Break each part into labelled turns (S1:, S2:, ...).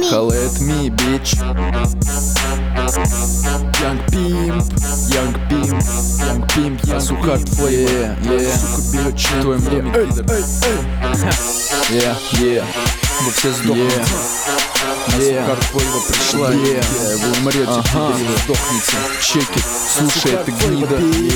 S1: Holla at me, bitch. Young Pimp, я сухарь твой, сука, берет член твоим доме, пидор. Вы все сдохнете. Сухарь твоего пришла, вы умрете, пидор, сдохнете. Чекит, слушай, это гнида.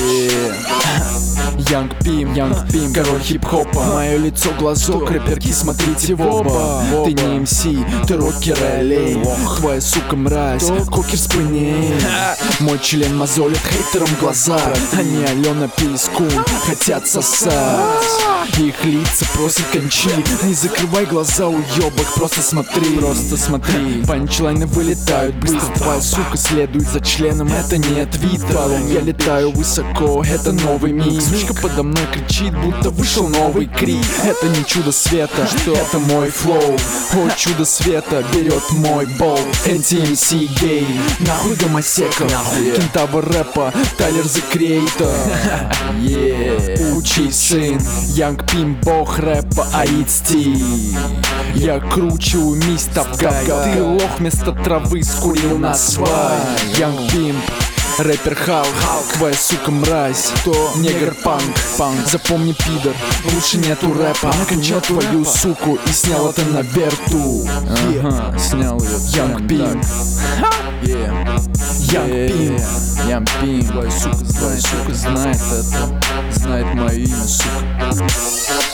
S1: Young Pimp, король хип-хопа. Мое лицо, глазок, рэперки, смотрите в оба. Ты не МС, ты рокер и олень. Твоя сука мразь, кокер с пыней. Мой член мозолит хейтерам глаза. Они Алена Пискун хотят сосать. Их лица просят кончи. Не закрывай глаза, уёбок, просто смотри. Панчлайны вылетают быстро. Твоя сука следует за членом, это не твиттер. Я летаю высоко, это новый мир. Сучка подо мной кричит, будто вышел новый крик. Это не чудо света, это мой флоу. О, чудо света берет мой бол. НТМС гей, нахуй гомосека. Кентавр рэпа, Тайлер the Creator. Учись, сын. Young Pimp, бог рэпа, Аидсти. Я круче умись, Тавгай. Ты лох вместо травы скурил на свай. Young Pimp, рэпер Халк, твоя сука мразь, негр панк. Запомни, пидор, лучше нету рэпа. Кончал твою суку и снял это на верту. Снял ее. Young Pimp, Young Pimp, твоя сука знает это, знает мое имя, сука.